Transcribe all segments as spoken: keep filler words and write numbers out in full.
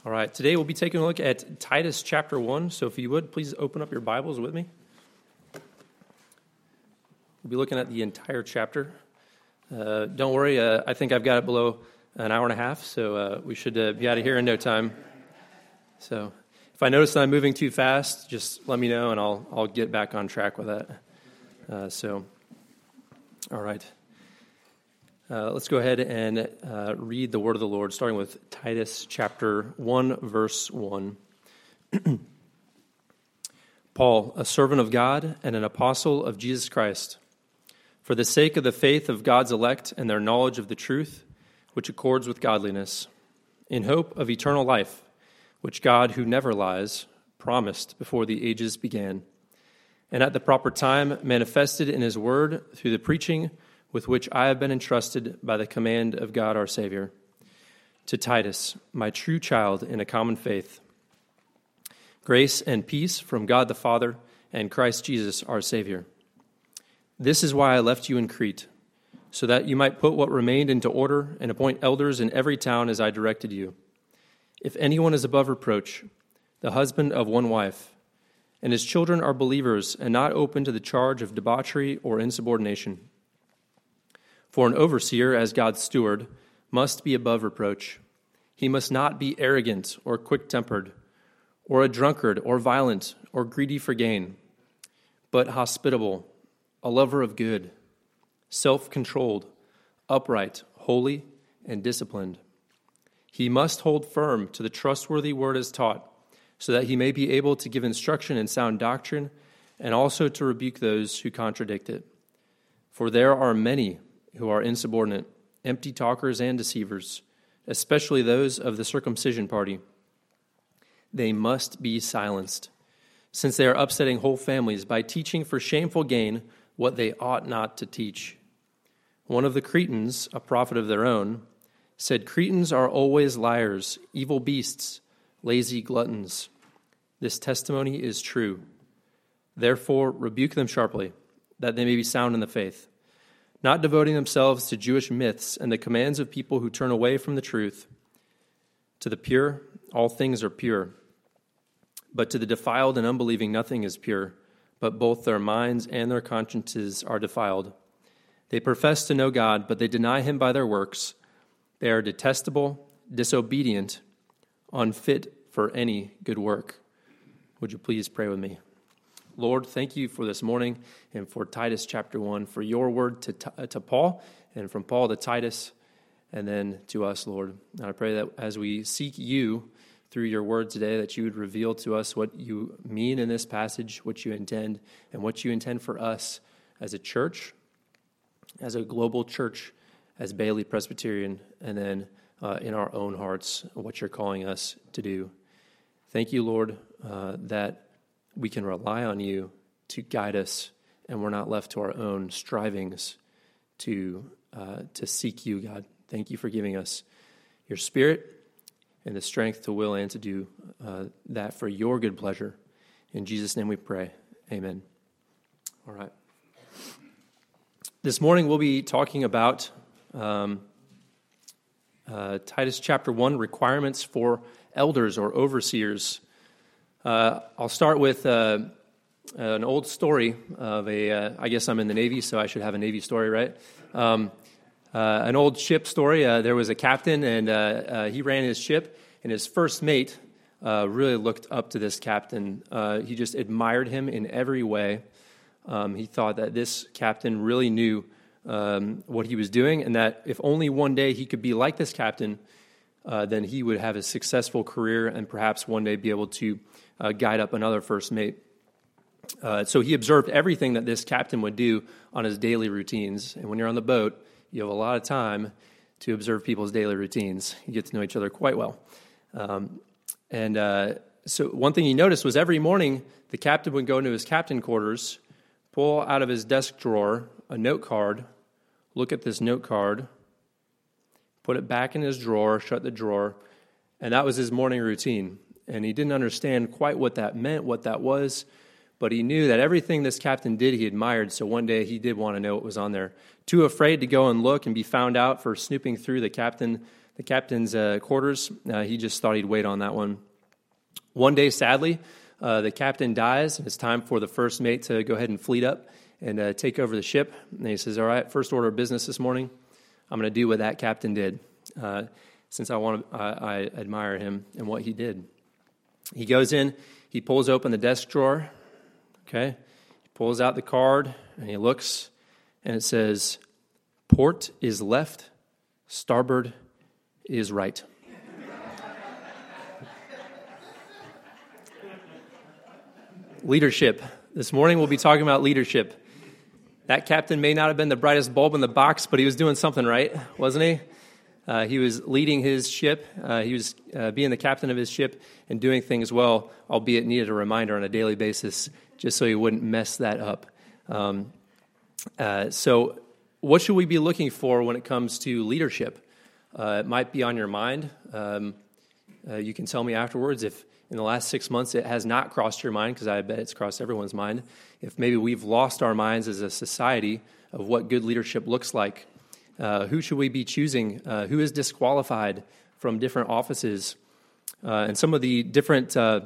All right, today we'll be taking a look at Titus chapter one. So if you would, please open up your Bibles with me. We'll be looking at the entire chapter. Uh, don't worry, uh, I think I've got it below an hour and a half, so uh, we should uh, be out of here in no time. So if I notice that I'm moving too fast, just let me know, and I'll I'll get back on track with that. Uh, so, all right. Uh, let's go ahead and uh, read the word of the Lord, starting with Titus chapter one, verse one. Paul, a servant of God and an apostle of Jesus Christ, for the sake of the faith of God's elect and their knowledge of the truth, which accords with godliness, in hope of eternal life, which God, who never lies, promised before the ages began, and at the proper time manifested in his word through the preaching with which I have been entrusted by the command of God our Savior. To Titus, my true child in a common faith, grace and peace from God the Father and Christ Jesus our Savior. This is why I left you in Crete, so that you might put what remained into order and appoint elders in every town as I directed you. If anyone is above reproach, the husband of one wife, and his children are believers and not open to the charge of debauchery or insubordination. For an overseer, as God's steward, must be above reproach. He must not be arrogant or quick-tempered, or a drunkard or violent or greedy for gain, but hospitable, a lover of good, self-controlled, upright, holy, and disciplined. He must hold firm to the trustworthy word as taught, so that he may be able to give instruction in sound doctrine and also to rebuke those who contradict it. For there are many who are insubordinate, empty talkers and deceivers, especially those of the circumcision party. They must be silenced, since they are upsetting whole families by teaching for shameful gain what they ought not to teach. One of the Cretans, a prophet of their own, said, Cretans are always liars, evil beasts, lazy gluttons. This testimony is true. Therefore, rebuke them sharply, that they may be sound in the faith, not devoting themselves to Jewish myths and the commands of people who turn away from the truth. To the pure, all things are pure. But to the defiled and unbelieving, nothing is pure, but both their minds and their consciences are defiled. They profess to know God, but they deny him by their works. They are detestable, disobedient, unfit for any good work. Would you please pray with me? Lord, thank you for this morning and for Titus chapter one, for your word to, to Paul, and from Paul to Titus, and then to us, Lord. And I pray that as we seek you through your word today, that you would reveal to us what you mean in this passage, what you intend, and what you intend for us as a church, as a global church, as Bailey Presbyterian, and then uh, in our own hearts, what you're calling us to do. Thank you, Lord, uh, that we can rely on you to guide us, and we're not left to our own strivings to uh, to seek you, God. Thank you for giving us your Spirit and the strength to will and to do uh, that for your good pleasure. In Jesus' name we pray. Amen. All right. This morning we'll be talking about um, uh, Titus chapter one, requirements for elders or overseers. Uh, I'll start with uh, an old story of a, uh, I guess I'm in the Navy, so I should have a Navy story, right? Um, uh, an old ship story. Uh, there was a captain, and uh, uh, he ran his ship, and his first mate uh, really looked up to this captain. Uh, he just admired him in every way. Um, he thought that this captain really knew um, what he was doing, and that if only one day he could be like this captain, uh, then he would have a successful career and perhaps one day be able to Uh, guide up another first mate. Uh, so he observed everything that this captain would do on his daily routines. And when you're on the boat, you have a lot of time to observe people's daily routines. You get to know each other quite well. Um, and uh, so one thing he noticed was every morning the captain would go into his captain quarters, pull out of his desk drawer a note card, look at this note card, put it back in his drawer, shut the drawer, and that was his morning routine. And he didn't understand quite what that meant, what that was, but he knew that everything this captain did, he admired, so one day he did want to know what was on there. Too afraid to go and look and be found out for snooping through the captain the captain's uh, quarters. Uh, he just thought he'd wait on that one. One day, sadly, uh, the captain dies, and it's time for the first mate to go ahead and fleet up and uh, take over the ship. And he says, all right, first order of business this morning, I'm going to do what that captain did, uh, since I want to, I, I admire him and what he did. He goes in, he pulls open the desk drawer, okay? He pulls out the card, and he looks, and it says, port is left, starboard is right. Leadership. This morning we'll be talking about leadership. That captain may not have been the brightest bulb in the box, but he was doing something right, wasn't he? Uh, he was leading his ship. Uh, he was uh, being the captain of his ship and doing things well, albeit needed a reminder on a daily basis just so he wouldn't mess that up. Um, uh, so what should we be looking for when it comes to leadership? Uh, it might be on your mind. Um, uh, you can tell me afterwards if in the last six months it has not crossed your mind, because I bet it's crossed everyone's mind. If maybe we've lost our minds as a society of what good leadership looks like. Uh, who should we be choosing? Uh, who is disqualified from different offices? Uh, and some of the different uh,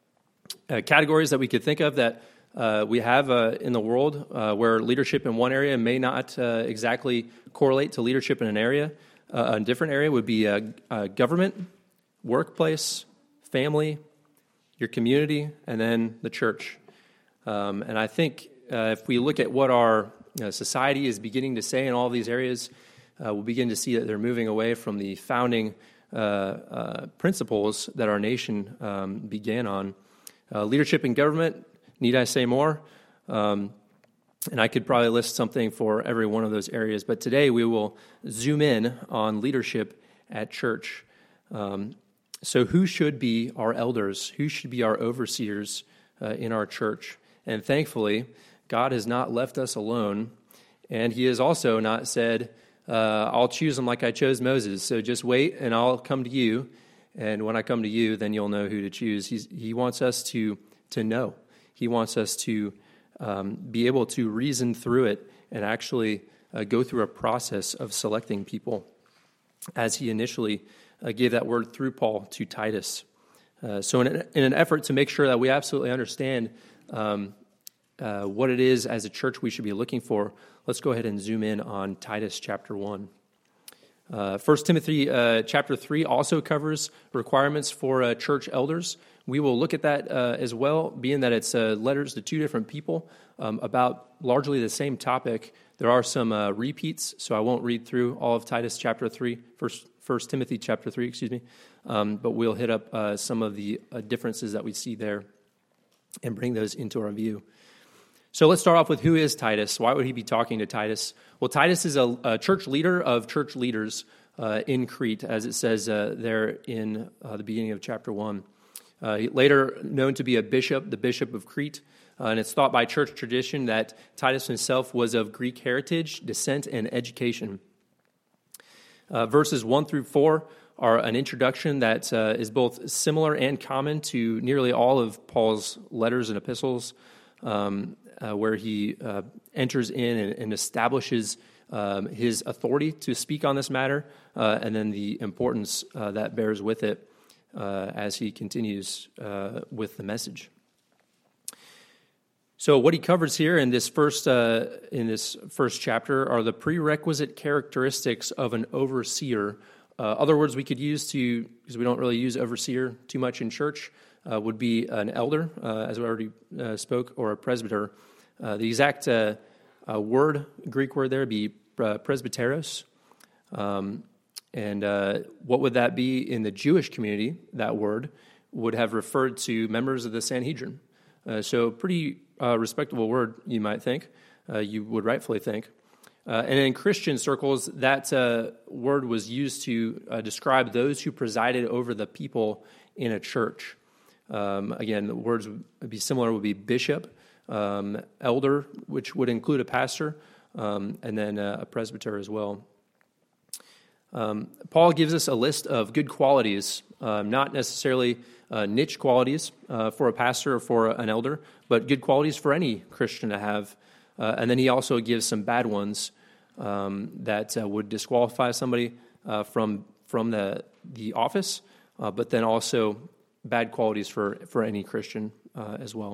uh, categories that we could think of that uh, we have uh, in the world uh, where leadership in one area may not uh, exactly correlate to leadership in an area. Uh, a different area would be uh, uh, government, workplace, family, your community, and then the church. Um, and I think uh, if we look at what our you know, society is beginning to say in all these areas, uh, we'll begin to see that they're moving away from the founding uh, uh, principles that our nation um, began on. Uh, leadership in government, need I say more? Um, and I could probably list something for every one of those areas, but today we will zoom in on leadership at church. Um, so who should be our elders? Who should be our overseers uh, in our church? And thankfully, God has not left us alone, and he has also not said, uh, I'll choose them like I chose Moses, so just wait and I'll come to you, and when I come to you, then you'll know who to choose. He's, he wants us to, to know. He wants us to um, be able to reason through it and actually uh, go through a process of selecting people, as he initially uh, gave that word through Paul to Titus. Uh, so in an, in an effort to make sure that we absolutely understand um, Uh, what it is as a church we should be looking for, let's go ahead and zoom in on Titus chapter one. Uh, First Timothy uh, chapter three also covers requirements for uh, church elders. We will look at that uh, as well, being that it's uh, letters to two different people um, about largely the same topic. There are some uh, repeats, so I won't read through all of Titus chapter three, First, First Timothy chapter three, excuse me, um, but we'll hit up uh, some of the uh, differences that we see there and bring those into our view. So let's start off with who is Titus? Why would he be talking to Titus? Well, Titus is a, a church leader of church leaders uh, in Crete, as it says uh, there in uh, the beginning of chapter one. Uh, later known to be a bishop, the bishop of Crete, uh, and it's thought by church tradition that Titus himself was of Greek heritage, descent, and education. Uh, verses one through four are an introduction that uh, is both similar and common to nearly all of Paul's letters and epistles, um, Uh, where he uh, enters in and, and establishes um, his authority to speak on this matter, uh, and then the importance uh, that bears with it uh, as he continues uh, with the message. So, what he covers here in this first uh, in this first chapter are the prerequisite characteristics of an overseer. Uh, other words we could use to, because we don't really use overseer too much in church, uh, would be an elder, uh, as we already uh, spoke, or a presbyter. Uh, the exact uh, uh, word, Greek word there, would be uh, presbyteros. Um, and uh, what would that be in the Jewish community? That word would have referred to members of the Sanhedrin. Uh, so pretty uh, respectable word, you might think. Uh, you would rightfully think. Uh, and in Christian circles, that uh, word was used to uh, describe those who presided over the people in a church. Um, again, the words would be similar, would be bishop, Um, elder, which would include a pastor, um, and then uh, a presbyter as well. Um, Paul gives us a list of good qualities, um, not necessarily uh, niche qualities uh, for a pastor or for an elder, but good qualities for any Christian to have. Uh, and then he also gives some bad ones um, that uh, would disqualify somebody uh, from from the the office, uh, but then also bad qualities for, for any Christian uh, as well.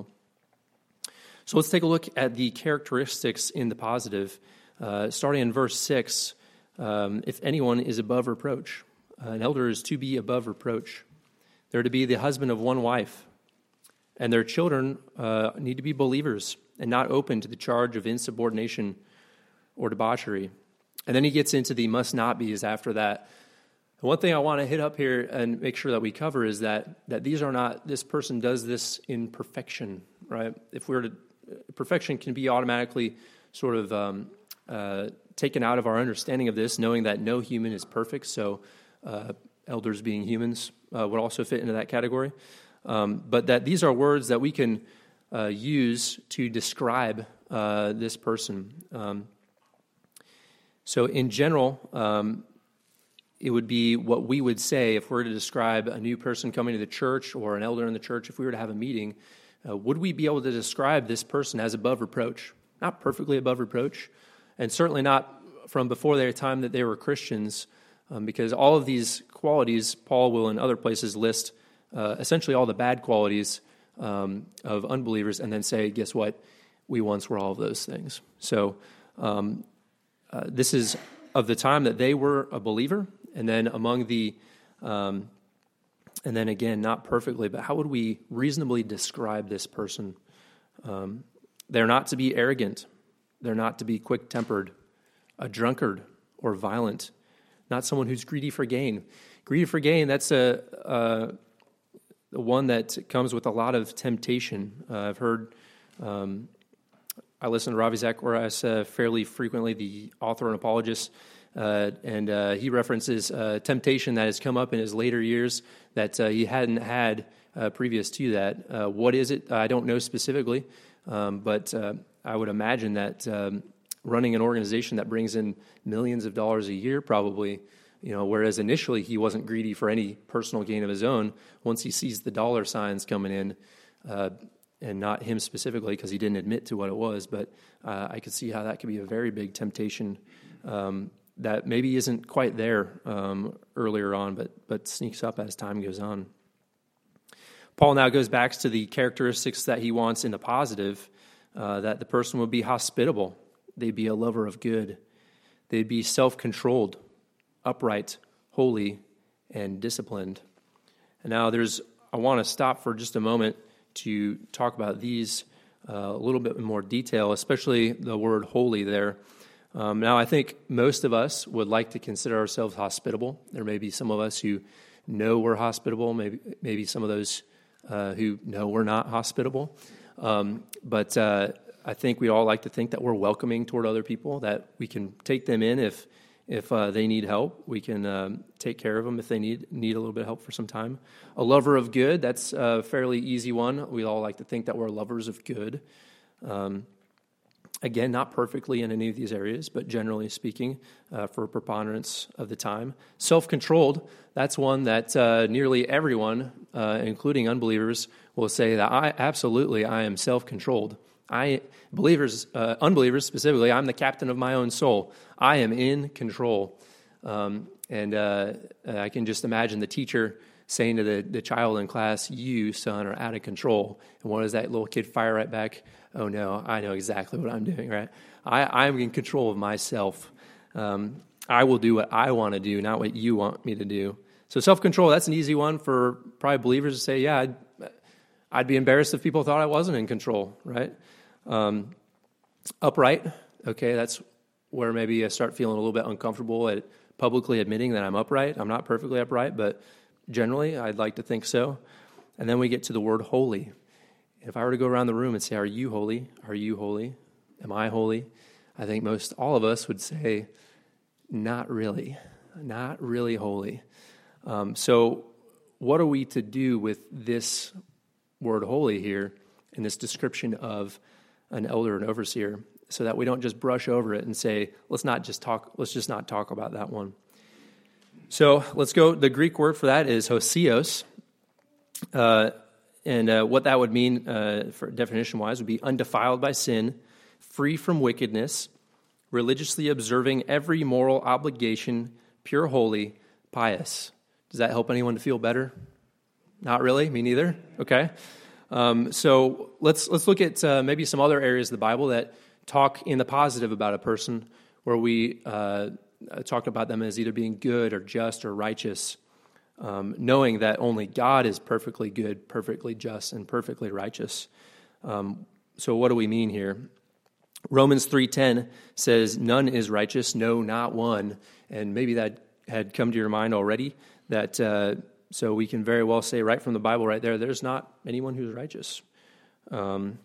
So let's take a look at the characteristics in the positive. Uh, starting in verse six, um, if anyone is above reproach, uh, an elder is to be above reproach. They're to be the husband of one wife, and their children uh, need to be believers and not open to the charge of insubordination or debauchery. And then he gets into the must not be's after that. And one thing I want to hit up here and make sure that we cover is that that these are not, this person does this in perfection, right? If we were to, perfection can be automatically sort of um, uh, taken out of our understanding of this, knowing that no human is perfect, so uh, elders being humans uh, would also fit into that category. Um, but that these are words that we can uh, use to describe uh, this person. Um, so in general, um, it would be what we would say if we were to describe a new person coming to the church or an elder in the church. If we were to have a meeting, uh, would we be able to describe this person as above reproach? Not perfectly above reproach, and certainly not from before their time that they were Christians, um, because all of these qualities, Paul will in other places list uh, essentially all the bad qualities um, of unbelievers, and then say, guess what? We once were all of those things. So um, uh, this is of the time that they were a believer. And then among the, um, and then again, not perfectly, but how would we reasonably describe this person? Um, they're not to be arrogant. They're not to be quick-tempered, a drunkard or violent, not someone who's greedy for gain. Greedy for gain, that's a, a, a one that comes with a lot of temptation. Uh, I've heard, um, I listen to Ravi Zacharias uh, fairly frequently, the author and apologist. Uh, and uh, he references uh, temptation that has come up in his later years that uh, he hadn't had uh, previous to that. Uh, what is it? I don't know specifically, um, but uh, I would imagine that um, running an organization that brings in millions of dollars a year probably, you know, whereas initially he wasn't greedy for any personal gain of his own, once he sees the dollar signs coming in, uh, and not him specifically because he didn't admit to what it was, but uh, I could see how that could be a very big temptation um that maybe isn't quite there um, earlier on, but but sneaks up as time goes on. Paul now goes back to the characteristics that he wants in the positive, uh, that the person would be hospitable, they'd be a lover of good, they'd be self-controlled, upright, holy, and disciplined. And now there's, I want to stop for just a moment to talk about these uh, a little bit in more detail, especially the word holy there. Um, now, I think most of us would like to consider ourselves hospitable. There may be some of us who know we're hospitable, maybe maybe some of those uh, who know we're not hospitable. Um, but uh, I think we all like to think that we're welcoming toward other people, that we can take them in if if uh, they need help. We can um, take care of them if they need need a little bit of help for some time. A lover of good, that's a fairly easy one. We all like to think that we're lovers of good. Um Again, not perfectly in any of these areas, but generally speaking, uh, for a preponderance of the time. Self-controlled, that's one that uh, nearly everyone, uh, including unbelievers, will say that I absolutely I am self-controlled. I believers, uh, unbelievers specifically, I'm the captain of my own soul. I am in control, um, and uh, I can just imagine the teacher saying to the, the child in class, "You, son, are out of control." And what does that little kid fire right back? "Oh, no, I know exactly what I'm doing," right? I, I'm in control of myself. Um, I will do what I want to do, not what you want me to do. So self-control, that's an easy one for probably believers to say, yeah, I'd, I'd be embarrassed if people thought I wasn't in control, right? Um, upright, okay, that's where maybe I start feeling a little bit uncomfortable at publicly admitting that I'm upright. I'm not perfectly upright, but generally I'd like to think so. And then we get to the word holy. If I were to go around the room and say, "Are you holy? Are you holy? Am I holy?" I think most all of us would say, "Not really, not really holy." Um, so what are we to do with this word holy here in this description of an elder and overseer, so that we don't just brush over it and say, let's not just talk, let's just not talk about that one. So let's go, the Greek word for that is hosios, uh, and uh, what that would mean uh, for definition-wise would be undefiled by sin, free from wickedness, religiously observing every moral obligation, pure, holy, pious. Does that help anyone to feel better? Not really. Me neither. Okay. Um, so let's let's look at uh, maybe some other areas of the Bible that talk in the positive about a person, where we uh, talk about them as either being good or just or righteous, um, knowing that only God is perfectly good, perfectly just, and perfectly righteous. Um, so what do we mean here? Romans three ten says, "None is righteous, no, not one." And maybe that had come to your mind already, that uh, so we can very well say right from the Bible right there, there's not anyone who's righteous. Um,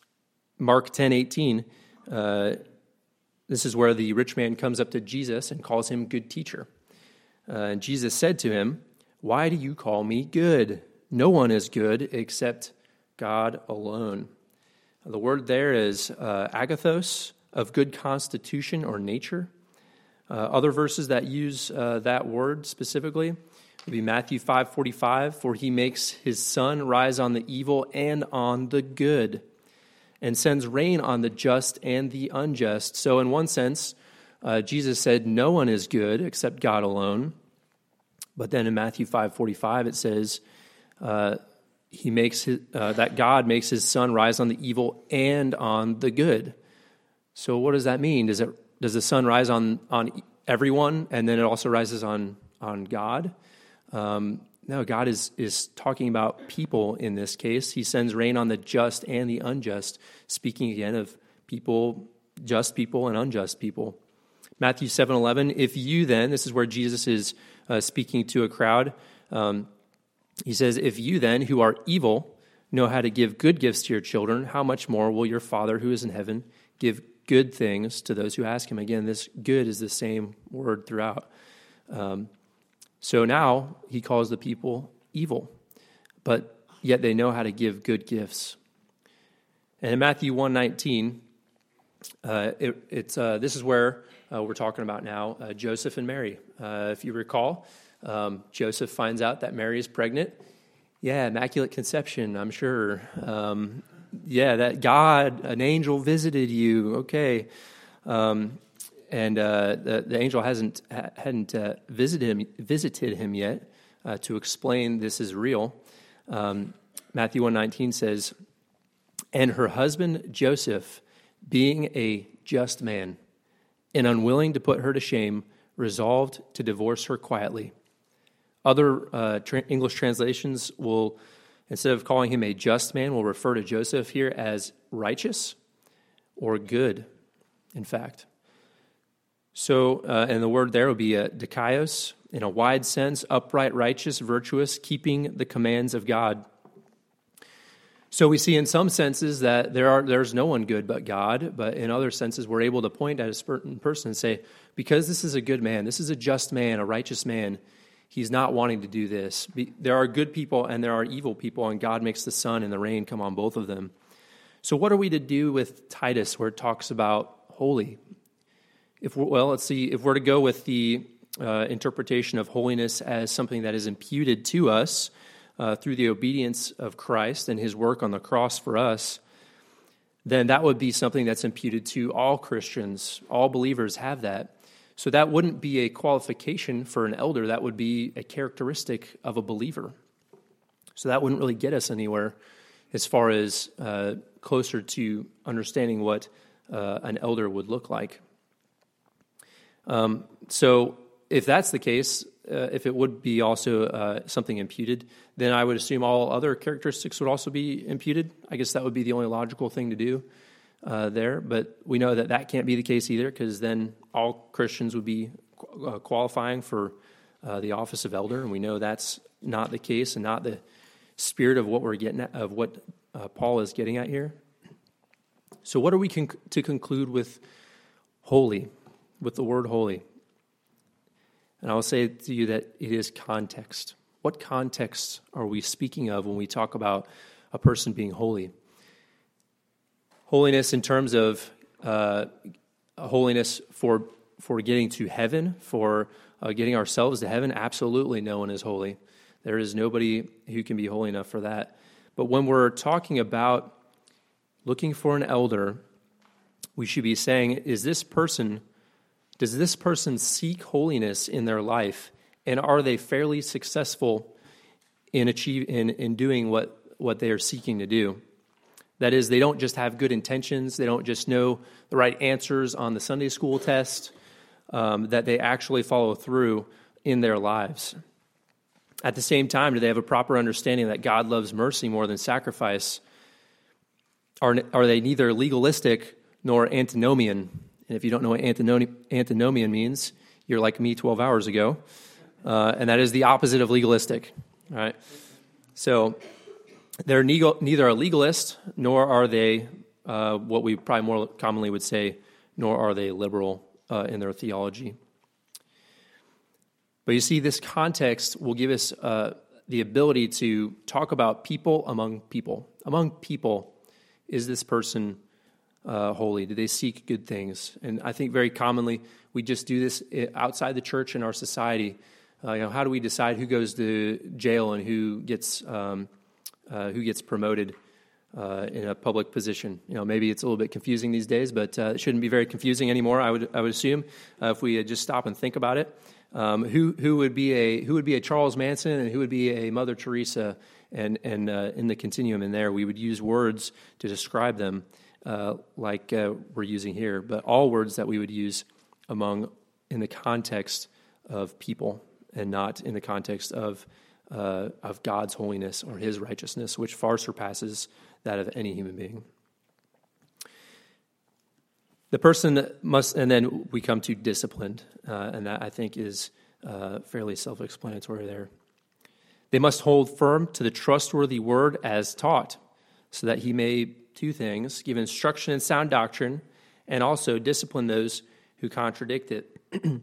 Mark ten eighteen, uh, this is where the rich man comes up to Jesus and calls him good teacher. Uh, and Jesus said to him, "Why do you call me good? No one is good except God alone." The word there is uh, agathos, of good constitution or nature. Uh, other verses that use uh, that word specifically would be Matthew five forty-five, "For he makes his sun rise on the evil and on the good, and sends rain on the just and the unjust." So in one sense, uh, Jesus said no one is good except God alone. But then in Matthew five forty-five, it says uh, he makes his, uh, that God makes his sun rise on the evil and on the good. So what does that mean? Does it does the sun rise on on everyone, and then it also rises on on God? Um, no, God is is talking about people in this case. He sends rain on the just and the unjust, speaking again of people, just people and unjust people. Matthew seven eleven, "If you then," this is where Jesus is uh, speaking to a crowd, um, he says, "If you then, who are evil, know how to give good gifts to your children, how much more will your Father who is in heaven give good things to those who ask him?" Again, this good is the same word throughout. Um, so now he calls the people evil, but yet they know how to give good gifts. And in Matthew one nineteen, uh, it, it's uh, this is where uh, we're talking about now, uh, Joseph and Mary. Uh, if you recall, um, Joseph finds out that Mary is pregnant. Yeah, immaculate conception, I'm sure. Um, yeah, that God, an angel visited you. Okay. Um, and uh, the, the angel hasn't hadn't uh, visited him visited him yet uh, to explain this is real. Um, Matthew one nineteen says, "And her husband Joseph, being a just man and unwilling to put her to shame, resolved to divorce her quietly." Other uh, tra- English translations will, instead of calling him a just man, will refer to Joseph here as righteous or good, in fact. So, uh, and the word there would be a dikaios, in a wide sense, upright, righteous, virtuous, keeping the commands of God. So we see in some senses that there are there's no one good but God, but in other senses we're able to point at a certain person and say, because this is a good man, this is a just man, a righteous man, he's not wanting to do this. There are good people and there are evil people, and God makes the sun and the rain come on both of them. So what are we to do with Titus, where it talks about holy? If we're, well, let's see. If we're to go with the uh, interpretation of holiness as something that is imputed to us uh, through the obedience of Christ and his work on the cross for us, then that would be something that's imputed to all Christians. All believers have that. So that wouldn't be a qualification for an elder. That would be a characteristic of a believer. So that wouldn't really get us anywhere as far as uh, closer to understanding what uh, an elder would look like. Um, so if that's the case, uh, if it would be also uh, something imputed, then I would assume all other characteristics would also be imputed. I guess that would be the only logical thing to do uh, there. But we know that that can't be the case either, because then all Christians would be uh, qualifying for uh, the office of elder, and we know that's not the case and not the spirit of what we're getting at, of what uh, Paul is getting at here. So what are we con- to conclude with holy? With the word holy. And I'll say to you that it is context. What context are we speaking of when we talk about a person being holy? Holiness in terms of uh, holiness for for getting to heaven, for uh, getting ourselves to heaven, absolutely no one is holy. There is nobody who can be holy enough for that. But when we're talking about looking for an elder, we should be saying, is this person... Does this person seek holiness in their life And are they fairly successful in achieve in, in doing what, what they are seeking to do? That is, they don't just have good intentions, they don't just know the right answers on the Sunday school test, um, that they actually follow through in their lives. At the same time, do they have a proper understanding that God loves mercy more than sacrifice? Are, are they neither legalistic nor antinomian? And if you don't know what antinom- antinomian means, you're like me twelve hours ago. Uh, and that is the opposite of legalistic. All right? So they're neither, neither a legalist, nor are they uh, what we probably more commonly would say, nor are they liberal uh, in their theology. But you see, this context will give us uh, the ability to talk about people among people. Among people, is this person uh, holy? Do they seek good things? And I think very commonly we just do this outside the church in our society. Uh, you know, how do we decide who goes to jail and who gets um, uh, who gets promoted uh, in a public position? You know, maybe it's a little bit confusing these days, but uh, it shouldn't be very confusing anymore. I would I would assume uh, if we just stop and think about it. Um, who who would be a who would be a Charles Manson and who would be a Mother Teresa, and and uh, in the continuum in there we would use words to describe them uh, like uh, we're using here, but all words that we would use among in the context of people and not in the context of uh, of God's holiness or His righteousness, which far surpasses that of any human being. The person must, and then we come to disciplined, uh, and that I think is uh, fairly self-explanatory there. They must hold firm to the trustworthy word as taught, so that he may, two things, give instruction in sound doctrine, and also discipline those who contradict it.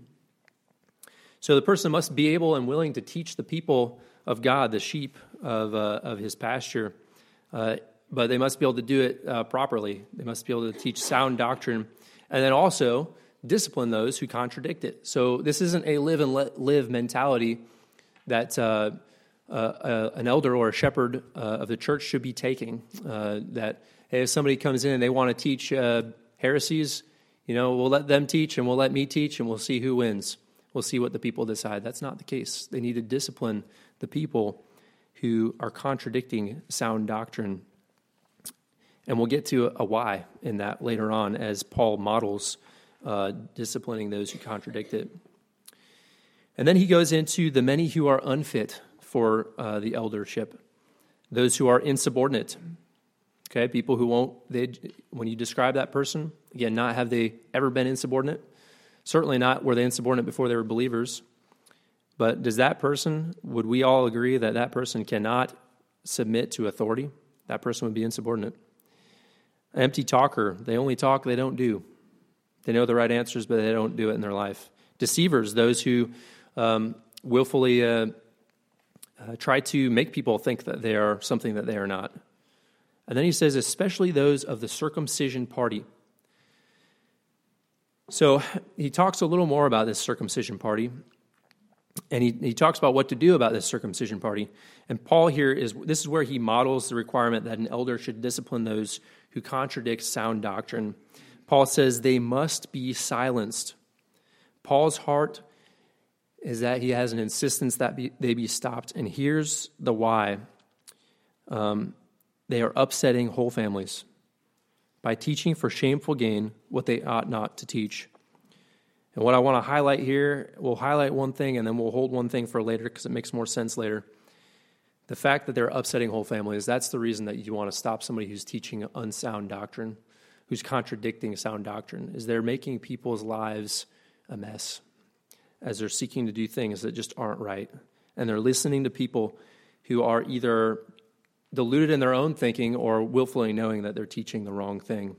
So the person must be able and willing to teach the people of God, the sheep of uh, of his pasture, uh, but they must be able to do it uh, properly. They must be able to teach sound doctrine, and then also discipline those who contradict it. So this isn't a live and let live mentality that uh, uh, uh, an elder or a shepherd uh, of the church should be taking. Uh, that hey, if somebody comes in and they want to teach uh, heresies, you know, we'll let them teach and we'll let me teach and we'll see who wins. We'll see what the people decide. That's not the case. They need to discipline the people who are contradicting sound doctrine. And we'll get to a why in that later on as Paul models uh, disciplining those who contradict it. And then he goes into the many who are unfit for uh, the eldership, those who are insubordinate. Okay, people who won't, they, when you describe that person, again, not have they ever been insubordinate? Certainly not were they insubordinate before they were believers. But does that person, would we all agree that that person cannot submit to authority? That person would be insubordinate. Empty talker, they only talk, they don't do. They know the right answers, but they don't do it in their life. Deceivers, those who um, willfully uh, uh, try to make people think that they are something that they are not. And then he says, especially those of the circumcision party. So he talks a little more about this circumcision party, and he, he talks about what to do about this circumcision party. And Paul here is, this is where he models the requirement that an elder should discipline those who contradict sound doctrine. Paul says they must be silenced. Paul's heart is that he has an insistence that be, they be stopped. And here's the why. Um, they are upsetting whole families by teaching for shameful gain what they ought not to teach. And what I want to highlight here, we'll highlight one thing and then we'll hold one thing for later because it makes more sense later. The fact that they're upsetting whole families, that's the reason that you want to stop somebody who's teaching unsound doctrine, who's contradicting sound doctrine, is they're making people's lives a mess as they're seeking to do things that just aren't right. And they're listening to people who are either deluded in their own thinking or willfully knowing that they're teaching the wrong thing.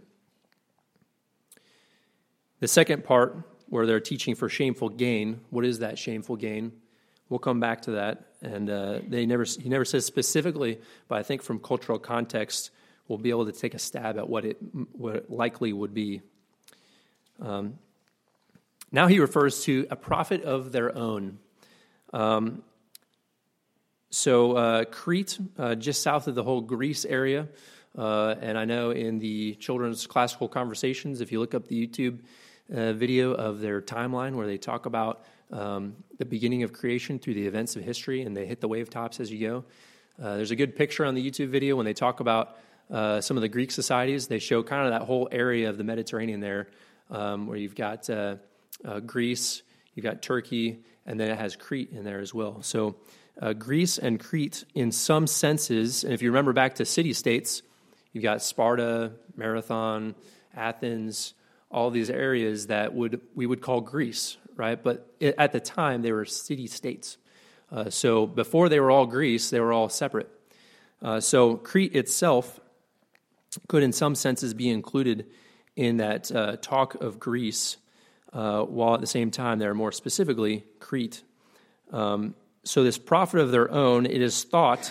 The second part, where they're teaching for shameful gain, what is that shameful gain? We'll come back to that. And uh, they never he never says specifically, but I think from cultural context, we'll be able to take a stab at what it, what it likely would be. Um, now he refers to a prophet of their own. Um, so uh, Crete, uh, just south of the whole Greece area, uh, and I know in the children's classical conversations, if you look up the YouTube uh, video of their timeline where they talk about um, the beginning of creation through the events of history, and they hit the wave tops as you go. Uh, there's a good picture on the YouTube video when they talk about uh, some of the Greek societies. They show kind of that whole area of the Mediterranean there, um, where you've got uh, uh, Greece, you've got Turkey, and then it has Crete in there as well. So uh, Greece and Crete, in some senses, and if you remember back to city-states, you've got Sparta, Marathon, Athens, all these areas that would we would call Greece, right? But it, at the time, they were city-states. Uh, so before they were all Greece, they were all separate. Uh, so Crete itself could, in some senses, be included in that uh, talk of Greece, uh, while at the same time they're more specifically Crete. Um, so this prophet of their own, it is thought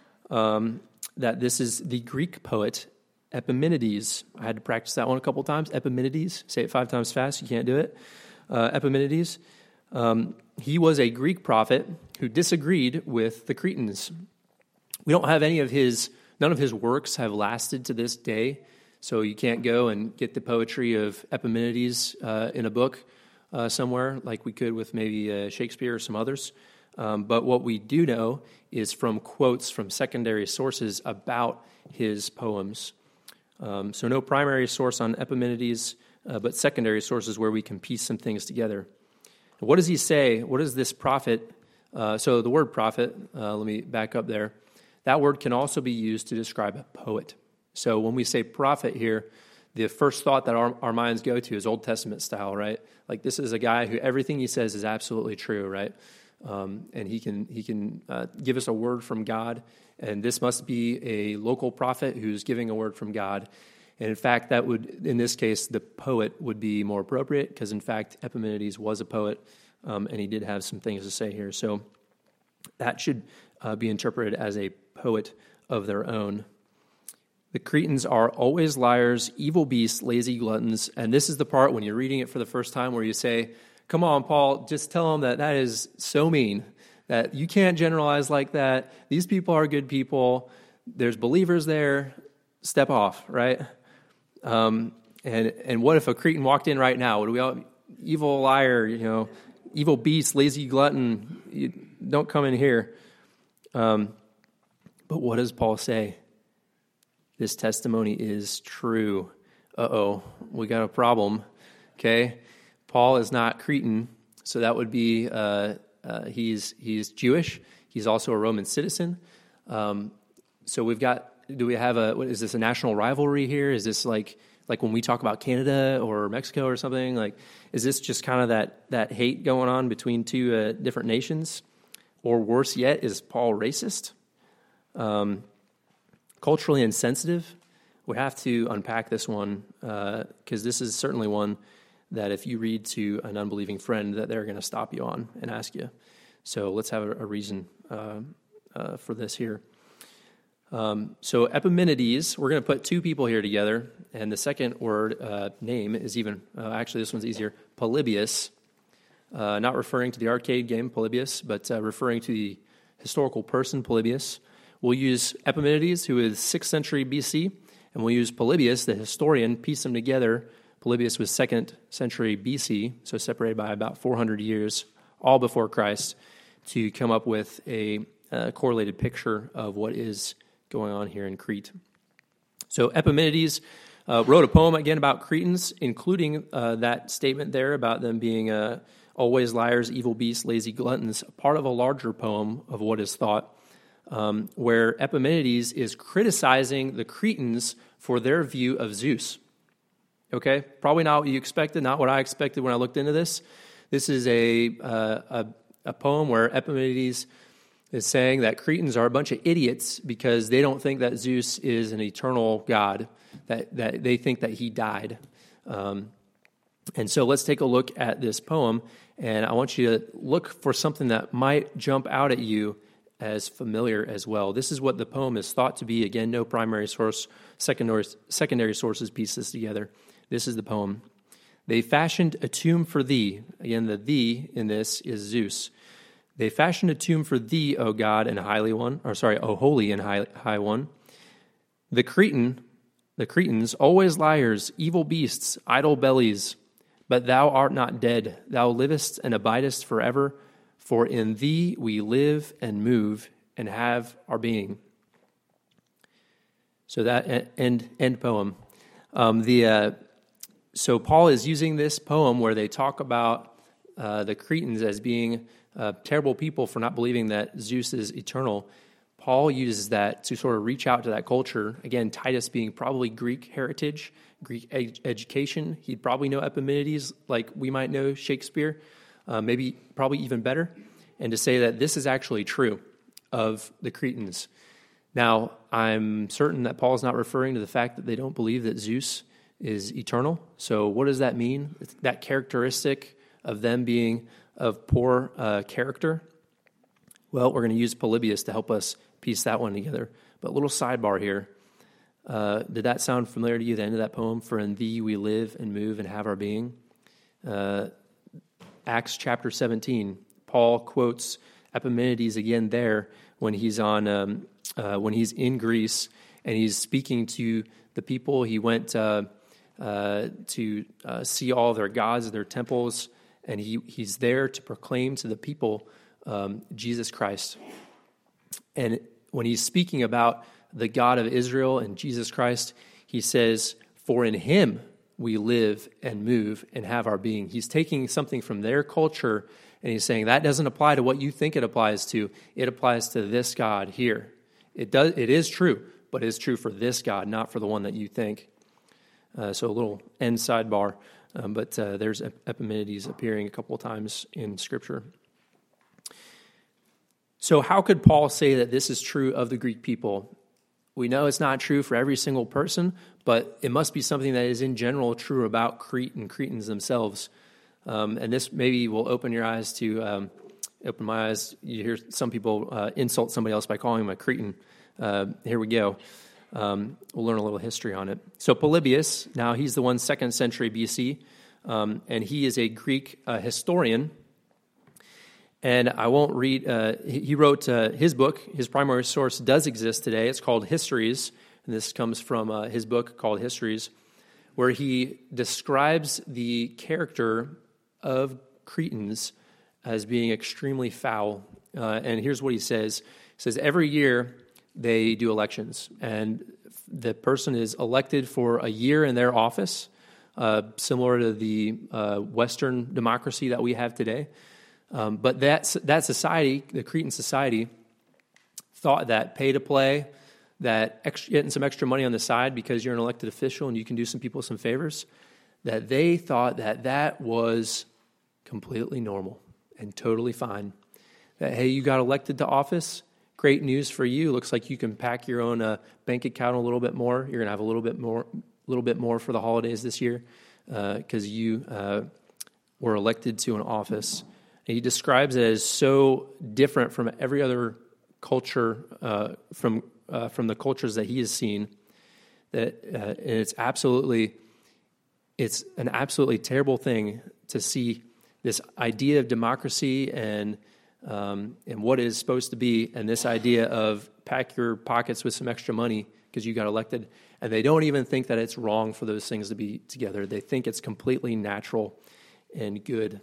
um, that this is the Greek poet Epimenides. I had to practice that one a couple times. Epimenides. Say it five times fast. You can't do it. Uh, Epimenides. Um, he was a Greek prophet who disagreed with the Cretans. We don't have any of his, none of his works have lasted to this day, so you can't go and get the poetry of Epimenides uh, in a book uh, somewhere like we could with maybe uh, Shakespeare or some others. Um, but what we do know is from quotes from secondary sources about his poems. Um, so no primary source on Epimenides, uh, but secondary sources where we can piece some things together. What does he say? What is this prophet? Uh, so the word prophet, uh, let me back up there. That word can also be used to describe a poet. So when we say prophet here, the first thought that our, our minds go to is Old Testament style, right? Like this is a guy who everything he says is absolutely true, right? Um, and he can he can uh, give us a word from God, and this must be a local prophet who's giving a word from God. And in fact, that would, in this case, the poet would be more appropriate because, in fact, Epimenides was a poet, um, and he did have some things to say here. So that should uh, be interpreted as a poet of their own. The Cretans are always liars, evil beasts, lazy gluttons. And this is the part when you're reading it for the first time where you say, come on, Paul, just tell them that that is so mean, that you can't generalize like that. These people are good people. There's believers there. Step off, right? Um, and and what if a Cretan walked in right now? Would we all, evil liar, you know, evil beast, lazy glutton, you don't come in here. Um, but what does Paul say? This testimony is true. Uh-oh, we got a problem, okay? Paul is not Cretan, so that would be, uh, uh, he's he's Jewish. He's also a Roman citizen. Um, so we've got, do we have a, what is this, a national rivalry here? Is this like like when we talk about Canada or Mexico or something? Like, is this just kind of that, that hate going on between two uh, different nations? Or worse yet, is Paul racist? Um, culturally insensitive? We have to unpack this one because uh, this is certainly one that if you read to an unbelieving friend that they're going to stop you on and ask you. So let's have a, a reason uh, uh, for this here. Um, so Epimenides, we're going to put two people here together, and the second word, uh, name, is even, uh, actually this one's easier, Polybius, uh, not referring to the arcade game Polybius, but uh, referring to the historical person Polybius. We'll use Epimenides, who is sixth century B C, and we'll use Polybius, the historian, piece them together. Polybius was second century B C, so separated by about four hundred years, all before Christ, to come up with a uh, correlated picture of what is going on here in Crete. So Epimenides uh, wrote a poem again about Cretans, including uh, that statement there about them being uh, always liars, evil beasts, lazy gluttons, part of a larger poem of what is thought, um, where Epimenides is criticizing the Cretans for their view of Zeus. Okay, probably not what you expected, not what I expected when I looked into this. This is a uh, a, a poem where Epimenides is saying that Cretans are a bunch of idiots because they don't think that Zeus is an eternal god, that, that they think that he died. Um, and so let's take a look at this poem, and I want you to look for something that might jump out at you as familiar as well. This is what the poem is thought to be. Again, no primary source, secondary, secondary sources piece this together. This is the poem. They fashioned a tomb for thee. Again, the thee in this is Zeus. They fashioned a tomb for thee, O God and highly one, or sorry, O holy and high, high one. The Cretan, the Cretans, always liars, evil beasts, idle bellies, But thou art not dead. Thou livest and abidest forever. For in thee we live and move and have our being. So that end end poem. Um, the uh, so Paul is using this poem where they talk about uh, the Cretans as being uh, terrible people for not believing that Zeus is eternal. Paul uses that to sort of reach out to that culture. Again, Titus being probably Greek heritage, Greek ed- education. He'd probably know Epimenides like we might know Shakespeare, uh, maybe probably even better. And to say that this is actually true of the Cretans. Now, I'm certain that Paul's not referring to the fact that they don't believe that Zeus is eternal. So what does that mean? It's that characteristic of them being of poor uh, character? Well, we're going to use Polybius to help us piece that one together. But a little sidebar here. Uh, did that sound familiar to you, the end of that poem? For in thee we live and move and have our being. Uh, Acts chapter seventeen, Paul quotes Epimenides again there when he's on um, uh, when he's in Greece and he's speaking to the people. He went uh, uh, to uh, see all their gods, their temples, and he he's there to proclaim to the people um, Jesus Christ. And when he's speaking about the God of Israel and Jesus Christ, he says, "For in him we live and move and have our being." He's taking something from their culture and he's saying that doesn't apply to what you think it applies to. It applies to this God here. It does. It is true, but it's true for this God, not for the one that you think. Uh, so a little end sidebar, um, but uh, there's Epimenides appearing a couple of times in Scripture. So how could Paul say that this is true of the Greek people? We know it's not true for every single person, but it must be something that is in general true about Crete and Cretans themselves. Um, and this maybe will open your eyes to, um, open my eyes. You hear some people uh, insult somebody else by calling them a Cretan. Uh, here we go. Um, we'll learn a little history on it. So Polybius, now he's the one second century B C, um, and he is a Greek uh, historian. And I won't read, uh, he wrote uh, his book, his primary source does exist today. It's called Histories, and this comes from uh, his book called Histories, where he describes the character of Cretans as being extremely foul. Uh, and here's what he says. He says, every year they do elections, and the person is elected for a year in their office, uh, similar to the uh, Western democracy that we have today. Um, but that, that society, the Cretan society, thought that pay to play, that extra, getting some extra money on the side because you're an elected official and you can do some people some favors, that they thought that that was completely normal and totally fine. That, hey, you got elected to office, great news for you. Looks like you can pack your own uh, bank account a little bit more. You're going to have a little bit more, little bit more for the holidays this year because uh, you uh, were elected to an office. And he describes it as so different from every other culture, uh, from uh, from the cultures that he has seen, that uh, it's absolutely, it's an absolutely terrible thing to see this idea of democracy and um, and what it is supposed to be, and this idea of pack your pockets with some extra money because you got elected, and they don't even think that it's wrong for those things to be together. They think it's completely natural and good.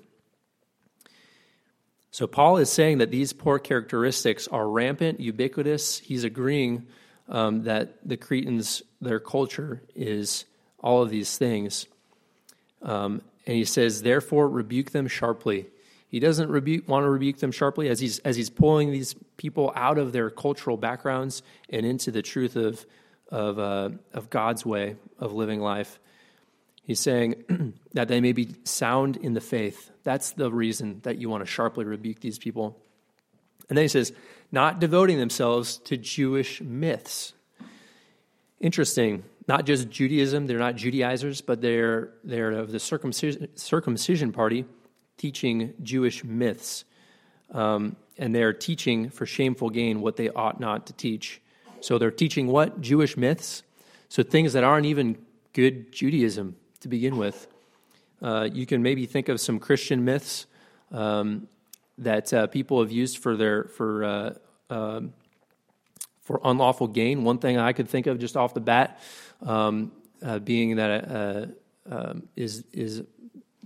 So Paul is saying that these poor characteristics are rampant, ubiquitous. He's agreeing um, that the Cretans, their culture is all of these things. Um, and he says, therefore, rebuke them sharply. He doesn't rebuke, want to rebuke them sharply as he's as he's pulling these people out of their cultural backgrounds and into the truth of of uh, of God's way of living life. He's saying that they may be sound in the faith. That's the reason that you want to sharply rebuke these people. And then he says, not devoting themselves to Jewish myths. Interesting. Not just Judaism, they're not Judaizers, but they're they're of the circumcision, circumcision party, teaching Jewish myths. Um, and they're teaching for shameful gain what they ought not to teach. So they're teaching what? Jewish myths. So things that aren't even good Judaism to begin with. Uh, you can maybe think of some Christian myths um, that uh, people have used for their for uh, um, for unlawful gain. One thing I could think of just off the bat, um, uh, being that uh, uh, is is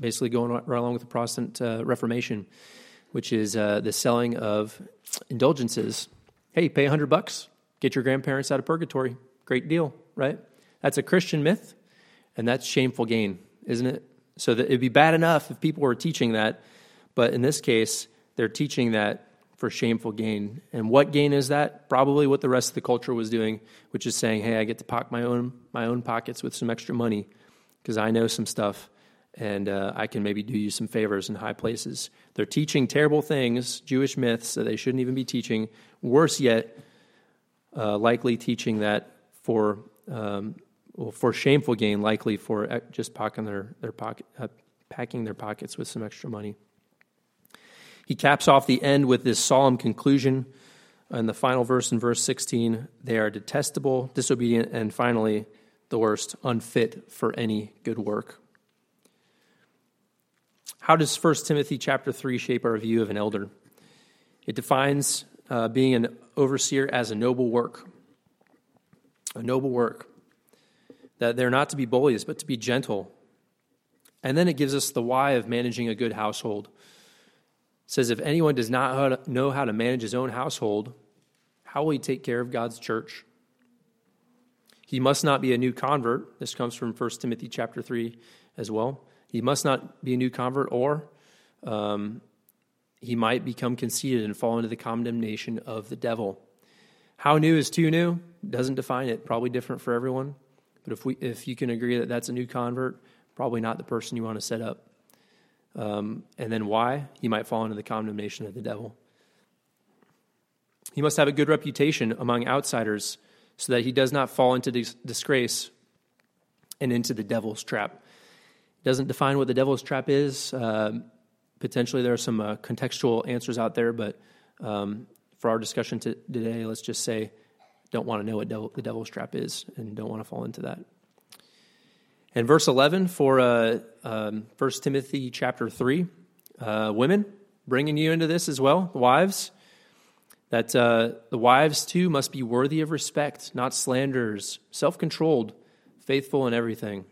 basically going right along with the Protestant uh, Reformation, which is uh, the selling of indulgences. Hey, pay a hundred bucks, get your grandparents out of purgatory. Great deal, right? That's a Christian myth, and that's shameful gain, isn't it? So that it'd be bad enough if people were teaching that, but in this case, they're teaching that for shameful gain. And what gain is that? Probably what the rest of the culture was doing, which is saying, hey, I get to pock my own my own pockets with some extra money because I know some stuff, and uh, I can maybe do you some favors in high places. They're teaching terrible things, Jewish myths that they shouldn't even be teaching. Worse yet, uh, likely teaching that for um, well, for shameful gain, likely for just pocking their their pocket, uh, packing their pockets with some extra money. He caps off the end with this solemn conclusion in the final verse in verse sixteen. They are detestable, disobedient, and finally, the worst, unfit for any good work. How does First Timothy chapter three shape our view of an elder? It defines uh, being an overseer as a noble work. A noble work. That they're not to be bullies, but to be gentle. And then it gives us the why of managing a good household. It says, if anyone does not know how to manage his own household, how will he take care of God's church? He must not be a new convert. This comes from First Timothy chapter three as well. He must not be a new convert, or um, he might become conceited and fall into the condemnation of the devil. How new is too new? Doesn't define it. Probably different for everyone. But if we, if you can agree that that's a new convert, probably not the person you want to set up. Um, and then why? He might fall into the condemnation of the devil. He must have a good reputation among outsiders so that he does not fall into dis- disgrace and into the devil's trap. It doesn't define what the devil's trap is. Uh, potentially there are some uh, contextual answers out there, but um, for our discussion t- today, let's just say don't want to know what devil, the devil's trap is and don't want to fall into that. And verse eleven for uh, um, First Timothy chapter three, uh, women, bringing you into this as well, wives, that uh, the wives too must be worthy of respect, not slanderers, self-controlled, faithful in everything.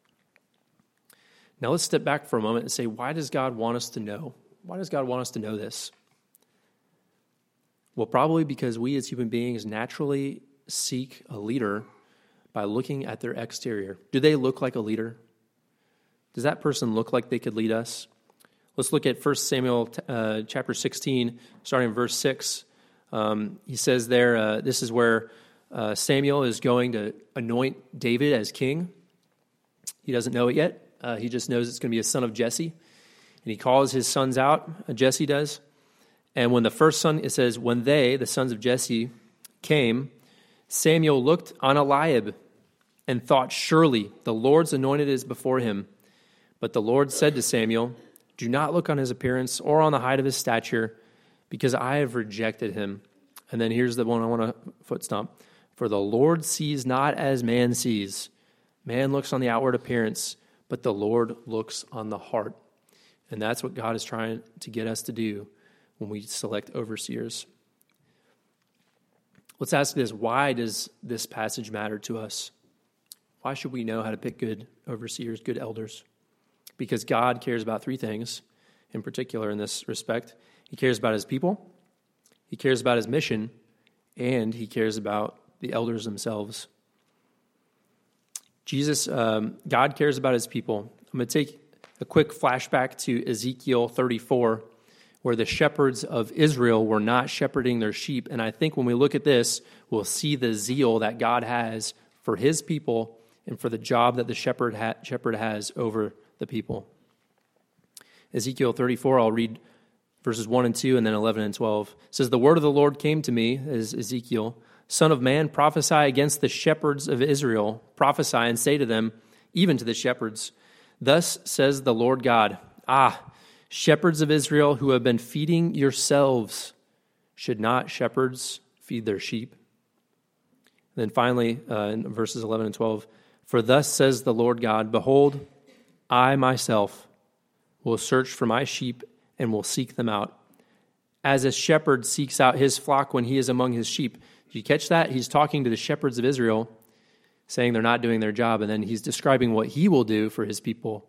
Now let's step back for a moment and say, why does God want us to know? Why does God want us to know this? Well, probably because we as human beings naturally seek a leader by looking at their exterior. Do they look like a leader? Does that person look like they could lead us? Let's look at First Samuel uh, chapter sixteen, starting in verse six. Um, he says there, uh, this is where uh, Samuel is going to anoint David as king. He doesn't know it yet. Uh, he just knows it's going to be a son of Jesse. And he calls his sons out, uh, Jesse does. And when the first son, it says, when they, the sons of Jesse, came, Samuel looked on Eliab and thought, surely the Lord's anointed is before him. But the Lord said to Samuel, do not look on his appearance or on the height of his stature, because I have rejected him. And then here's the one I want to foot stomp. For the Lord sees not as man sees. Man looks on the outward appearance, but the Lord looks on the heart. And that's what God is trying to get us to do when we select overseers. Let's ask this, why does this passage matter to us? Why should we know how to pick good overseers, good elders? Because God cares about three things in particular in this respect. He cares about his people, he cares about his mission, and he cares about the elders themselves. Jesus, um, God cares about his people. I'm going to take a quick flashback to Ezekiel thirty-four, where the shepherds of Israel were not shepherding their sheep. And I think when we look at this, we'll see the zeal that God has for his people and for the job that the shepherd ha- shepherd has over the people. Ezekiel thirty-four, I'll read verses one and two and then eleven and twelve. It says, the word of the Lord came to me, as Ezekiel, Son of man, prophesy against the shepherds of Israel. Prophesy and say to them, even to the shepherds, thus says the Lord God, ah, shepherds of Israel who have been feeding yourselves, should not shepherds feed their sheep? And then finally, uh, in verses eleven and twelve, for thus says the Lord God, behold, I myself will search for my sheep and will seek them out, as a shepherd seeks out his flock when he is among his sheep. Did you catch that? He's talking to the shepherds of Israel, saying they're not doing their job, and then he's describing what he will do for his people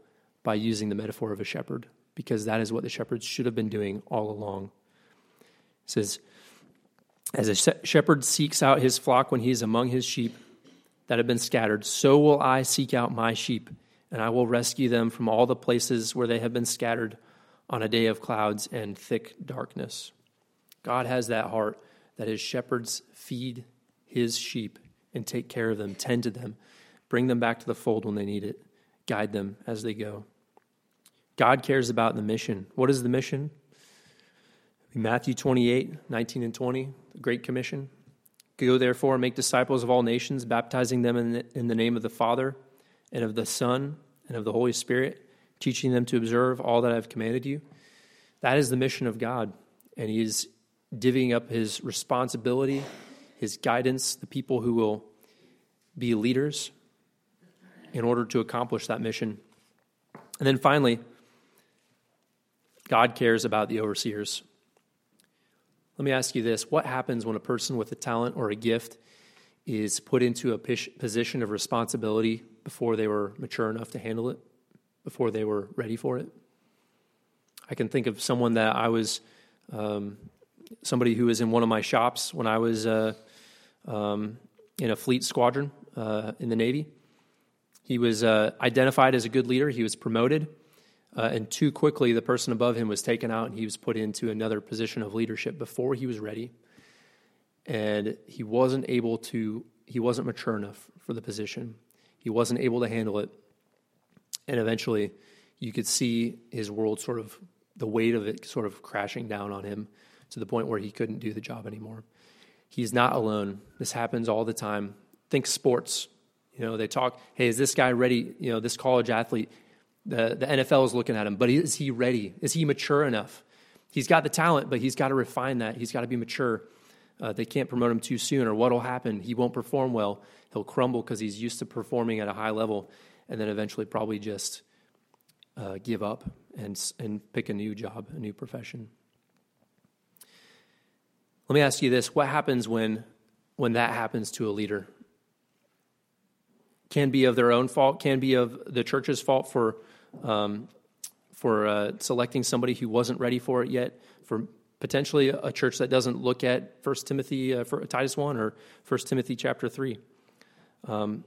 by using the metaphor of a shepherd, because that is what the shepherds should have been doing all along. It says, as a shepherd seeks out his flock when he is among his sheep that have been scattered, so will I seek out my sheep, and I will rescue them from all the places where they have been scattered on a day of clouds and thick darkness. God has that heart that his shepherds feed his sheep and take care of them, tend to them, bring them back to the fold when they need it, guide them as they go. God cares about the mission. What is the mission? Matthew twenty-eight, nineteen and twenty, the Great Commission. Go therefore and make disciples of all nations, baptizing them in the, in the name of the Father and of the Son and of the Holy Spirit, teaching them to observe all that I have commanded you. That is the mission of God. And he is divvying up his responsibility, his guidance, the people who will be leaders in order to accomplish that mission. And then finally, God cares about the overseers. Let me ask you this. What happens when a person with a talent or a gift is put into a position of responsibility before they were mature enough to handle it, before they were ready for it? I can think of someone that I was, um, somebody who was in one of my shops when I was uh, um, in a fleet squadron uh, in the Navy. He was uh, identified as a good leader. He was promoted. Uh, and too quickly, the person above him was taken out and he was put into another position of leadership before he was ready. And he wasn't able to, he wasn't mature enough for the position. He wasn't able to handle it. And eventually, you could see his world sort of, the weight of it sort of crashing down on him to the point where he couldn't do the job anymore. He's not alone. This happens all the time. Think sports. You know, they talk, hey, is this guy ready? You know, this college athlete, The the N F L is looking at him, but is he ready? Is he mature enough? He's got the talent, but he's got to refine that. He's got to be mature. Uh, they can't promote him too soon, or what will happen? He won't perform well. He'll crumble because he's used to performing at a high level, and then eventually probably just uh, give up and and pick a new job, a new profession. Let me ask you this. What happens when when that happens to a leader? Can be of their own fault, can be of the church's fault for um, for uh, selecting somebody who wasn't ready for it yet, for potentially a church that doesn't look at First Timothy, uh, for Titus one or First Timothy chapter three. Um,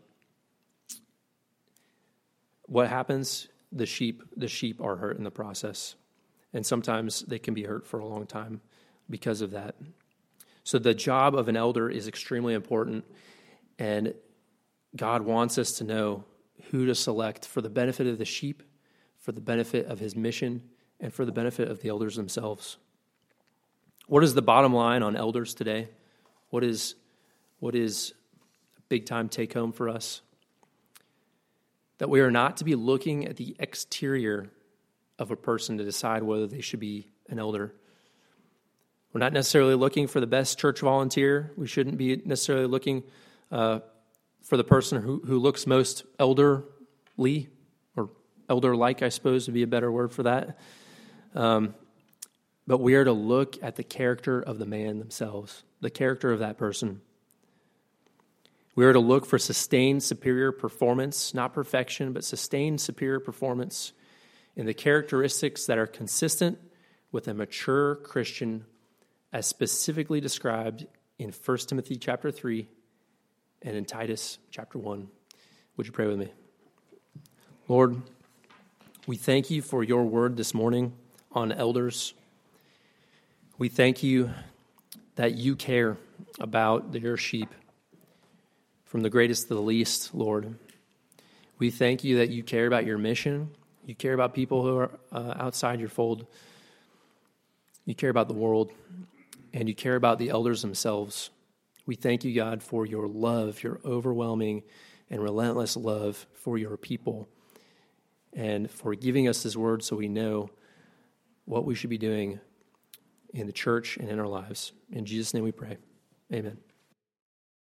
what happens? The sheep, the sheep are hurt in the process, and sometimes they can be hurt for a long time because of that. So the job of an elder is extremely important, and God wants us to know who to select for the benefit of the sheep, for the benefit of his mission, and for the benefit of the elders themselves. What is the bottom line on elders today? What is what is a big-time take-home for us? That we are not to be looking at the exterior of a person to decide whether they should be an elder. We're not necessarily looking for the best church volunteer. We shouldn't be necessarily looking uh, for the person who, who looks most elderly, or elder-like, I suppose, would be a better word for that. Um, but we are to look at the character of the man themselves, the character of that person. We are to look for sustained superior performance, not perfection, but sustained superior performance in the characteristics that are consistent with a mature Christian, as specifically described in First Timothy chapter three and in Titus chapter one. Would you pray with me? Lord, we thank you for your word this morning on elders. We thank you that you care about your sheep, from the greatest to the least, Lord. We thank you that you care about your mission. You care about people who are uh, outside your fold. You care about the world, and you care about the elders themselves. We thank you, God, for your love, your overwhelming and relentless love for your people, and for giving us this word so we know what we should be doing in the church and in our lives. In Jesus' name we pray. Amen.